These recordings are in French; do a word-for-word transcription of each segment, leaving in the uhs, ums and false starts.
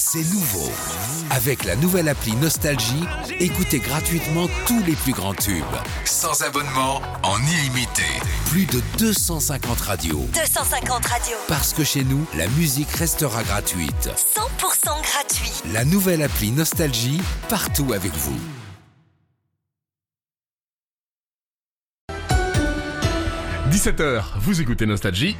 C'est nouveau. Avec la nouvelle appli Nostalgie, écoutez gratuitement tous les plus grands tubes. Sans abonnement, en illimité. Plus de deux cent cinquante radios. deux cent cinquante radios. Parce que chez nous, la musique restera gratuite. cent pour cent gratuit. La nouvelle appli Nostalgie, partout avec vous. dix-sept heures, vous écoutez Nostalgie.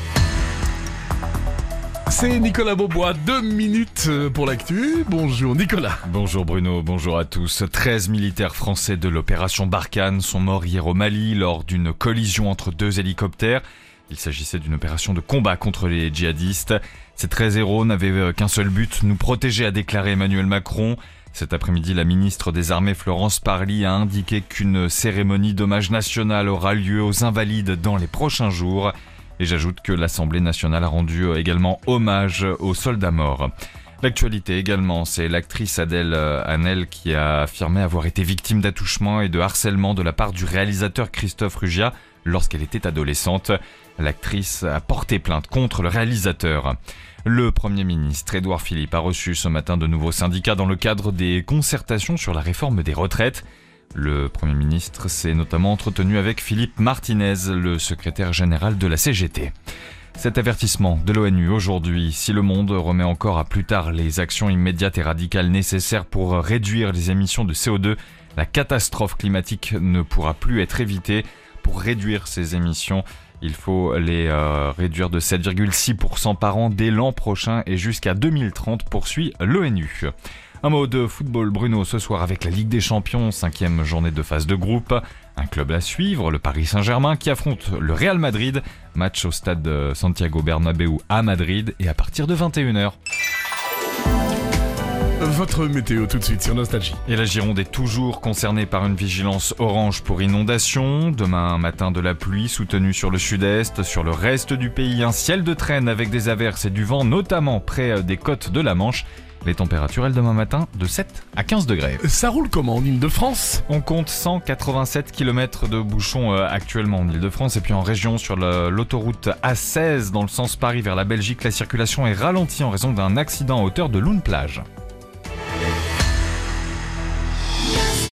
C'est Nicolas Beaubois, deux minutes pour l'actu. Bonjour Nicolas. Bonjour Bruno, bonjour à tous. treize militaires français de l'opération Barkhane sont morts hier au Mali lors d'une collision entre deux hélicoptères. Il s'agissait d'une opération de combat contre les djihadistes. Ces treize héros n'avaient qu'un seul but, nous protéger, a déclaré Emmanuel Macron. Cet après-midi, la ministre des Armées Florence Parly a indiqué qu'une cérémonie d'hommage national aura lieu aux Invalides dans les prochains jours. Et j'ajoute que l'Assemblée nationale a rendu également hommage aux soldats morts. L'actualité également, c'est l'actrice Adèle Haenel qui a affirmé avoir été victime d'attouchements et de harcèlement de la part du réalisateur Christophe Rugia lorsqu'elle était adolescente. L'actrice a porté plainte contre le réalisateur. Le Premier ministre Édouard Philippe a reçu ce matin de nouveaux syndicats dans le cadre des concertations sur la réforme des retraites. Le Premier ministre s'est notamment entretenu avec Philippe Martinez, le secrétaire général de la C G T. Cet avertissement de l'ONU aujourd'hui, si le monde remet encore à plus tard les actions immédiates et radicales nécessaires pour réduire les émissions de C O deux, la catastrophe climatique ne pourra plus être évitée. Pour réduire ces émissions, il faut les euh, réduire de sept virgule six pour cent par an dès l'an prochain et jusqu'à deux mille trente, poursuit l'ONU. Un mot de football, Bruno, ce soir avec la Ligue des Champions, cinquième journée de phase de groupe. Un club à suivre, le Paris Saint-Germain, qui affronte le Real Madrid. Match au stade Santiago Bernabéu à Madrid et à partir de vingt et une heures. Votre météo tout de suite sur Nostalgie. Et la Gironde est toujours concernée par une vigilance orange pour inondation. Demain matin, de la pluie soutenue sur le sud-est. Sur le reste du pays, un ciel de traîne avec des averses et du vent, notamment près des côtes de la Manche. Les températures, elles, demain matin, de sept à quinze degrés. Ça roule comment en Ile-de-France ? On compte cent quatre-vingt-sept kilomètres de bouchons euh, actuellement en Ile-de-France. Et puis en région, sur le, l'autoroute A seize, dans le sens Paris vers la Belgique, la circulation est ralentie en raison d'un accident à hauteur de Loun-Plage.